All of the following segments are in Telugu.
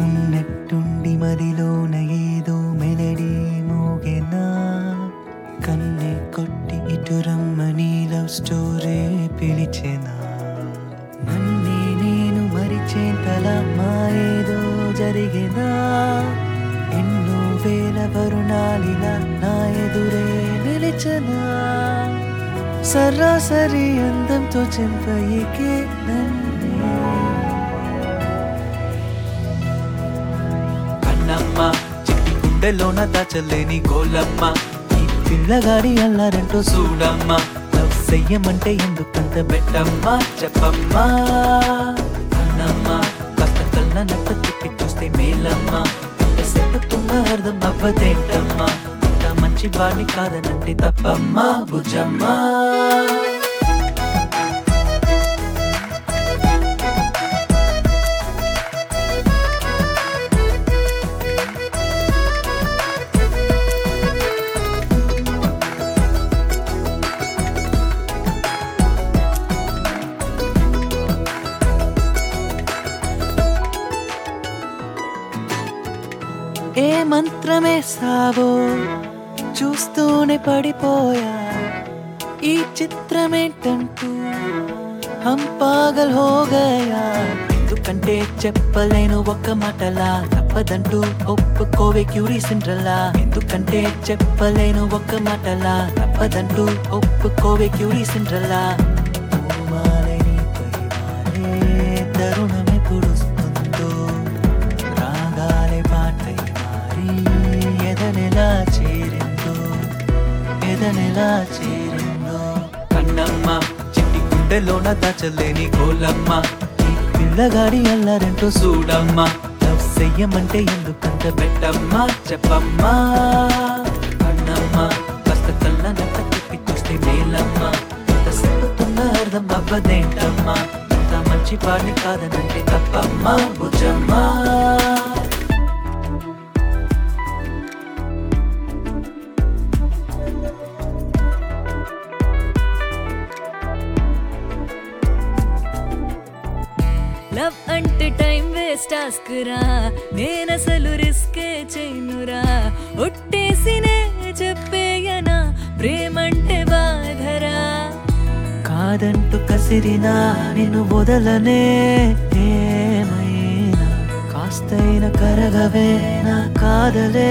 ఉన్నట్టుండి మదిలోన ఏదో మెలడీ మోగెనా కన్నే కొట్టి ఇటు రమ్మని లవ్ స్టోరీ పిలిచెనా నన్నే నేను మరిచేంతలా మా ఏదో జరిగేనా ఎన్నో వేల వరుణాలిలా నా ఎదురే నిలిచెనా సరాసరి అందంతో చెంపయికే నన్నే కన్నమ్మ చిట్టి గుండెలోన దాచలేని గోలమ్మ ఈ పిల్లగాడి అల్లారంటూ చూడమ్మ లవ్ చెయ్యమంటే ఎందుకంత బెట్టమ్మా చెప్పమ్మా కన్నమ్మ కాస్త కళ్ళ నట్ట తిప్పి చూస్తే మేలమ్మ సెప్పుతున్న అర్థం అవ్వదేంటమ్మా ఇంత మంచి వాడిని కాదనంటే తప్పమ్మా భుజమ్మా ఏ మంత్రమేసావో చూస్తూనే పడిపోయా ఈ చిత్రమేంటంటూ హం పాగల్ హో గయా ఎందుకంటే చెప్పలేను ఒక్క మాటలా తప్పదంటూ ఒప్పుకోవే క్యూరీ సిండ్రలా ఎందుకంటే చెప్పలేను ఒక్క మాటలా తప్పదంటూ ఒప్పుకోవే క్యూరీ సిండ్రలా తరుణమే పుడుస్తుందో రాగాలే పాటై ఎదనెలా చేరిందో కన్నమ్మ చిట్టి గుండెలోన దాచలేని గోలమ్మ ఈ పిల్లగాడి అల్లారంటూ చూడమ్మ లవ్ చెయ్యమంటే ఎందుకంత బెట్టమ్మా చెప్పమ్మా కన్నమ్మ కాస్త కళ్ళ నట్ట తిప్పి చూస్తే మేలమ్మ ఇంత సెప్పుతున్న అర్థం అవ్వదేంటమ్మా ఇంత మంచి వాడిని కాదనంటే తప్పమ్మా భుజమ్మా లవ్ అంటే టైం వేస్ట్ టాస్క్ రా నేనసలు రిస్కే చేయనురా ఒట్టేసినే చెప్పేయనా ప్రేమంటే బాధరా కాదంటూ కసిరినా నిన్ను వదలనే ఏమైనా కాస్తైన కరగవే నా కాదలే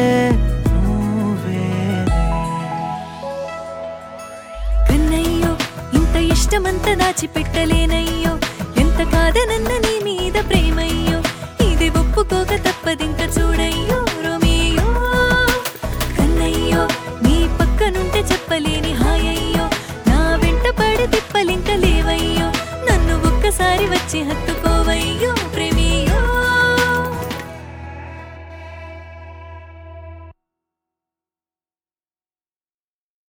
కన్నయ్యో ఇంత ఇష్టమంత దాచిపెట్టలేనయ్యో ఎంత కాదనన్న నీ మీద ప్రేమయ్యో ఇది ఒప్పుకోక తప్పదింక చూడయ్యో రోమియో కన్నయ్యో నీ పక్కనుంటే చెప్పలేని